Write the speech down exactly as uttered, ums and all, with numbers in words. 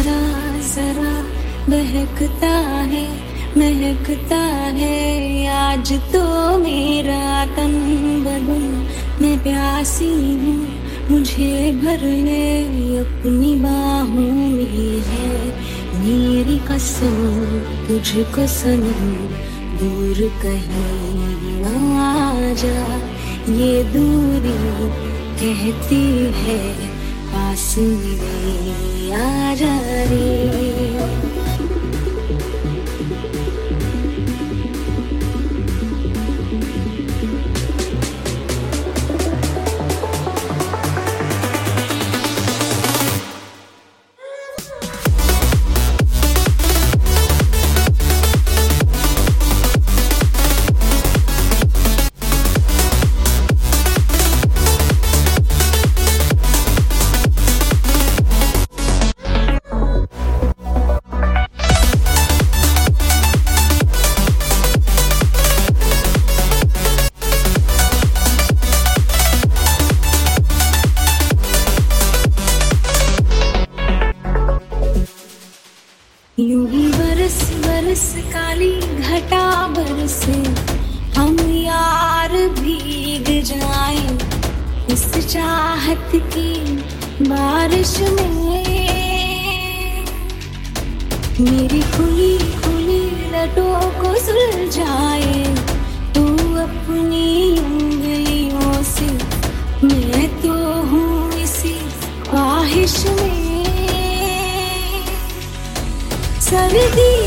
जरा जरा बहकता है महकता है आज तो मेरा तन बदन। मैं प्यासी हूँ मुझे भर ले अपनी बाहों में है मेरी कसम तुझको सनम दूर कहीं ना जा। ये दूरी कहती है पास मेरे आ जा रे। यूं ही बरस बरस काली घटा बरसे हम यार भीग जाएं इस चाहत की बारिश में। मेरी खुली खुली लटों को सुलझाए तू अपनी उंगलियों से। मैं तो हूँ इसी ख्वाहिश में सर्दी